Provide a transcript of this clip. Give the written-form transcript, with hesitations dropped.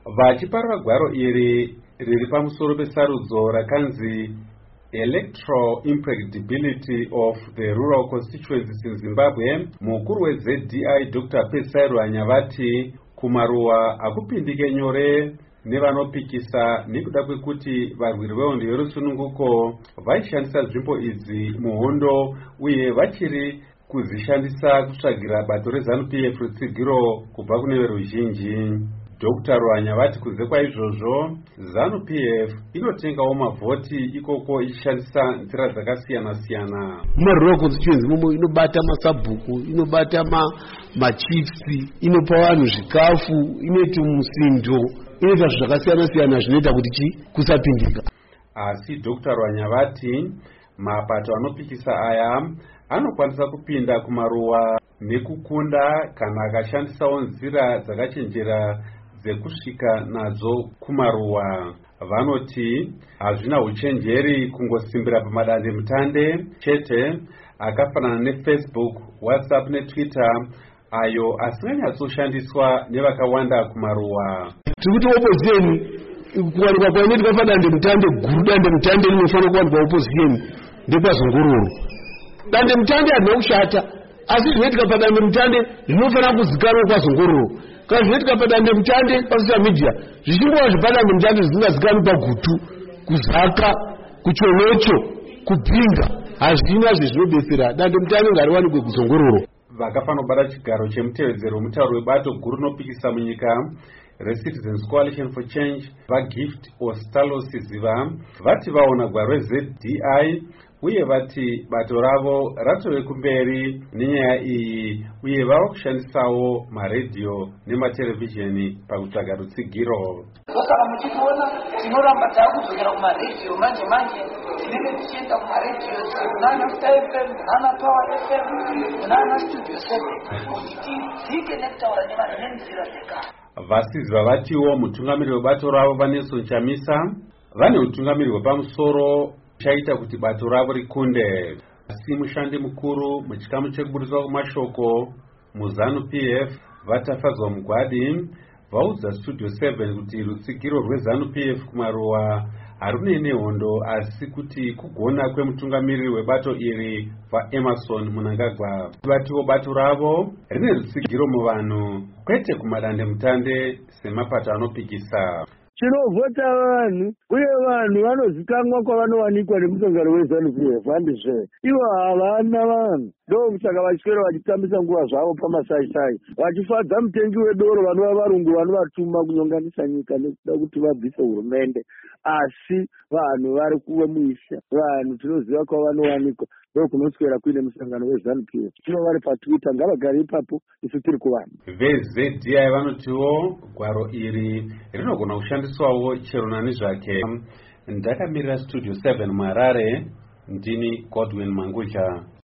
Vachiparura gwaro iri riri pamusoro pesarudzo rakanzi Electoral Impracticability of the Rural Constituencies in Zimbabwe, mukuru weZDI Dr. Pesairu Anyavati kumaruwa akupindike nyore nevanopikisa nekuda kwekuti varwiri vehondo yerusununguko vaishandisa nzvimbo idzi muhondo uye vachiri kuzishandisa kutsvagira bato reZANU-PF rutsigiro kubva kune veruzhinji. Dr. Rwanyavati kunze kwaizvozvo ZANU-PF inotengawo mavhoti ikoko ichishandisa nzira dzakasiyana-siyana. Murural constituency mumo inobata masabhuku, inobata machiefs, inopa vanhu zvikafu, inoita musindo, inoita zvakasiyana-siyana zvinoita kuti kusapindika. Asi Dr. Rwanyavati mapato anopikisa aya anokwanisa kupinda kumaruwa nekukunda kana akashandisawo nzira dzakachenjera dzekusvika nadzo kumaruwa. Vanoti hazvina uchenjeri kungosimbira pamadande mutande chete akafanana neFacebook, WhatsApp neTwitter ayo asinganyatsoshandiswa nevakawanda kumaruwa. Tikuti opposition kuwanikwa kwainoitwa padande mutande guru, dande mutande rinofanira kuwanikwa opposition ndekwazongororo. Dande mutande harina kushata, asi zvinoitika padande mutande zvinofanira kuzikanwa kwazongororo. Kana zvinoitika padande mutande pasocial media zvichingova zvepadande mutande zvisingazikanwi pagutu, kuzaka, kuchonocho, kupinga, hazvina zvezvinobetsera. Dande mutande ngariwanikwe kuzongororo. Vakafanira kubata chigaro chemutevedzero wemutauro webato guru rinopikisa munyika reCitizens Coalition for Change vaGift Ostalo Siziva vati vaona gwaro reZDI uye vati bato ravo ratove kumberi nenyaya iyi uye vava kushandisawo maredhiyo nematerevhizheni pakutsvaga rutsigiro. Saka muchiona tinoramba takudzokera kumaredhiyo manje tinenge tichienda kumaredhiyo kunana Star FM, kunana Power FM, kunana Studio 7 kuti tidzike nekutaura nevanhu nenzira dzekare. Vasiziva vatiwo mutungamiri webato ravo vaNelson Chamisa vane utungamiri hwepamusoro chaita kuti bato ravo rikunde. Asi mushandi mukuru muchikamu chekuburiswa kwemashoko muZANU-PF vatafadzwa mugwadi vaudza Studio 7 kuti rutsigiro rweZANU-PF kumaruwa harune nehondo asi kuti kugona kwemutungamiriri webato iri vaEmerson Mnangagwa. Vatiwo bato ravo rine rutsigiro muvanhu kwete kumadande mutande semapato anopikisa. Chinovhota vanhu uye vanhu vanozikanwa kwavanowanikwa nemusangano weZANU-PF handizve ivo havana vanhu. Ndokusaka vachikero vachitambisa nguva zvavo pamasaisai vachifadza mutengi wedoro vanova varungu vanovatuma kunyonganisa nyika nekuda kuti vabvise hurumende. Asi vanhu vari kuve muisha, vanhu tinoziva kwavanowanikwa ndokunoswera kuine musangano weZANU-PF. Tino vari paTwitter ngavagare ipapo isu tiri kuvanhu. VZDI vanotiwo gwaro iri rinogona kushandiswawo chero nani zvake. Ndakamirira Studio 7 muHarare, ndini Godwin Mangudya.